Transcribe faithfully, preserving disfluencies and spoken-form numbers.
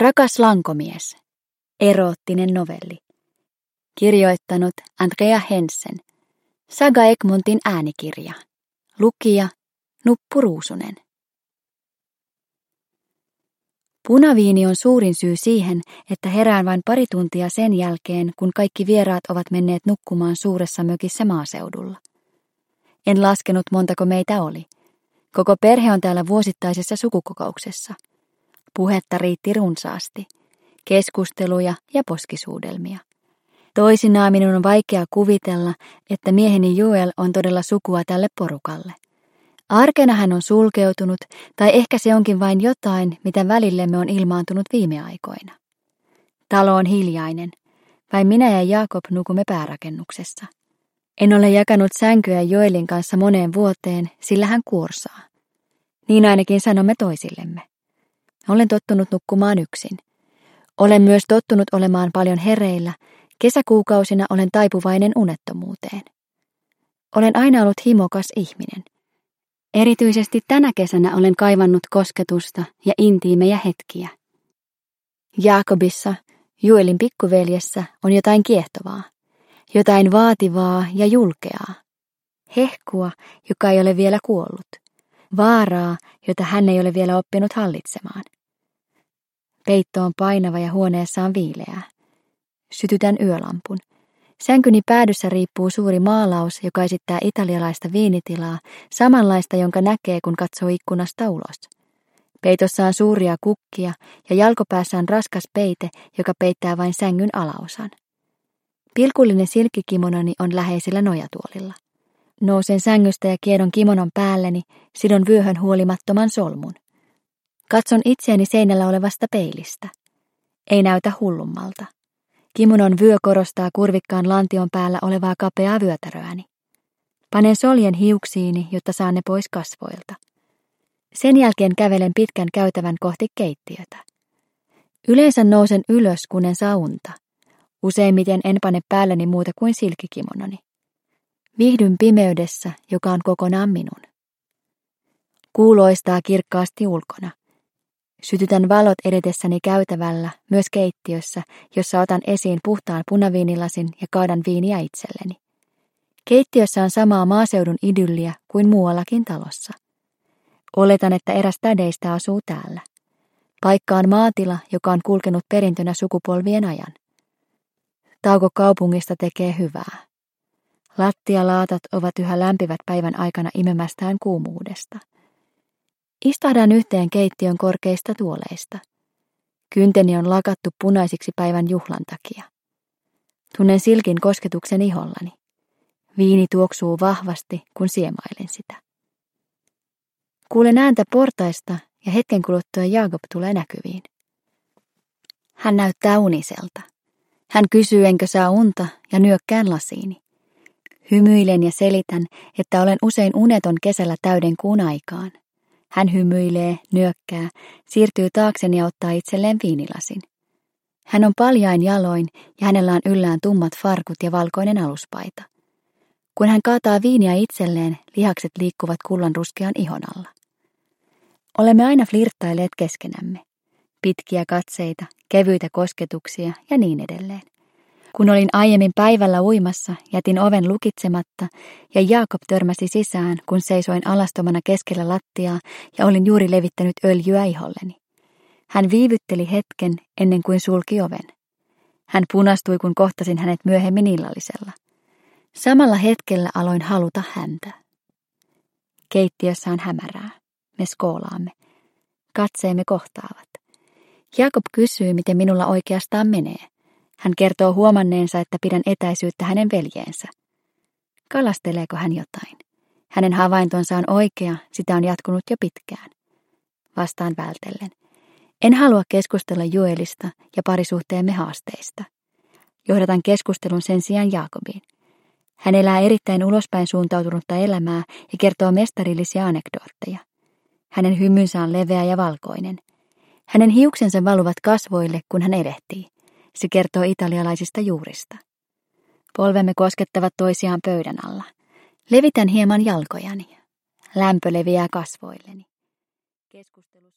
Rakas lankomies. Eroottinen novelli. Kirjoittanut Andrea Hensen. Saga Egmontin äänikirja. Lukija Nuppu Ruusunen. Punaviini on suurin syy siihen, että herään vain pari tuntia sen jälkeen, kun kaikki vieraat ovat menneet nukkumaan suuressa mökissä maaseudulla. En laskenut, montako meitä oli. Koko perhe on täällä vuosittaisessa sukukokouksessa. Puhetta riitti runsaasti. Keskusteluja ja poskisuudelmia. Toisinaan minun on vaikea kuvitella, että mieheni Joel on todella sukua tälle porukalle. Arkena hän on sulkeutunut, tai ehkä se onkin vain jotain, mitä välillemme on ilmaantunut viime aikoina. Talo on hiljainen. Vain minä ja Jaakob nukumme päärakennuksessa. En ole jakanut sänkyä Joelin kanssa moneen vuoteen, sillä hän kuorsaa. Niin ainakin sanomme toisillemme. Olen tottunut nukkumaan yksin. Olen myös tottunut olemaan paljon hereillä. Kesäkuukausina olen taipuvainen unettomuuteen. Olen aina ollut himokas ihminen. Erityisesti tänä kesänä olen kaivannut kosketusta ja intiimejä hetkiä. Jaakobissa, Joelin pikkuveljessä, on jotain kiehtovaa, jotain vaativaa ja julkeaa. Hehkua, joka ei ole vielä kuollut. Vaaraa, jota hän ei ole vielä oppinut hallitsemaan. Peitto on painava ja huoneessa on viileää. Sytytän yölampun. Sänkyni päädyssä riippuu suuri maalaus, joka esittää italialaista viinitilaa, samanlaista, jonka näkee, kun katsoo ikkunasta ulos. Peitossa on suuria kukkia ja jalkopäässä on raskas peite, joka peittää vain sängyn alaosan. Pilkullinen silkkikimononi on läheisellä nojatuolilla. Nousen sängystä ja kiedon kimonon päälleni, sidon vyöhön huolimattoman solmun. Katson itseäni seinällä olevasta peilistä. Ei näytä hullummalta. Kimonon vyö korostaa kurvikkaan lantion päällä olevaa kapeaa vyötäröäni. Panen soljen hiuksiini, jotta saan ne pois kasvoilta. Sen jälkeen kävelen pitkän käytävän kohti keittiötä. Yleensä nousen ylös, kun en saa unta. Useimmiten en pane päälleni muuta kuin silkkikimononi. Viihdyn pimeydessä, joka on kokonaan minun. Kuu loistaa kirkkaasti ulkona. Sytytän valot edetessäni käytävällä, myös keittiössä, jossa otan esiin puhtaan punaviinilasin ja kaadan viiniä itselleni. Keittiössä on samaa maaseudun idylliä kuin muuallakin talossa. Oletan, että eräs tädeistä asuu täällä. Paikka on maatila, joka on kulkenut perintönä sukupolvien ajan. Tauko kaupungista tekee hyvää. Lattialaatat ovat yhä lämpivät päivän aikana imemästään kuumuudesta. Istahdan yhteen keittiön korkeista tuoleista. Kynteni on lakattu punaisiksi päivän juhlan takia. Tunnen silkin kosketuksen ihollani. Viini tuoksuu vahvasti, kun siemailen sitä. Kuulen ääntä portaista ja hetken kuluttua Jaakob tulee näkyviin. Hän näyttää uniselta. Hän kysyy, enkö saa unta, ja nyökkään lasiini. Hymyilen ja selitän, että olen usein uneton kesällä täyden kuun aikaan. Hän hymyilee, nyökkää, siirtyy taakseni ja ottaa itselleen viinilasin. Hän on paljain jaloin ja hänellä on yllään tummat farkut ja valkoinen aluspaita. Kun hän kaataa viiniä itselleen, lihakset liikkuvat kullanruskean ihon alla. Olemme aina flirttailleet keskenämme. Pitkiä katseita, kevyitä kosketuksia ja niin edelleen. Kun olin aiemmin päivällä uimassa, jätin oven lukitsematta ja Jaakob törmäsi sisään, kun seisoin alastomana keskellä lattiaa ja olin juuri levittänyt öljyä iholleni. Hän viivytteli hetken ennen kuin sulki oven. Hän punastui, kun kohtasin hänet myöhemmin illallisella. Samalla hetkellä aloin haluta häntä. Keittiössä on hämärää. Me skoolaamme. Katseemme kohtaavat. Jaakob kysyy, miten minulla oikeastaan menee. Hän kertoo huomanneensa, että pidän etäisyyttä hänen veljeensä. Kalasteleeko hän jotain? Hänen havaintonsa on oikea, sitä on jatkunut jo pitkään. Vastaan vältellen. En halua keskustella Joelista ja parisuhteemme haasteista. Johdatan keskustelun sen sijaan Jaakobiin. Hän elää erittäin ulospäin suuntautunutta elämää ja kertoo mestarillisia anekdootteja. Hänen hymynsä on leveä ja valkoinen. Hänen hiuksensa valuvat kasvoille, kun hän erehtii. Se kertoo italialaisista juurista. Polvemme koskettavat toisiaan pöydän alla. Levitän hieman jalkojani. Lämpö leviää kasvoilleni. Keskustelu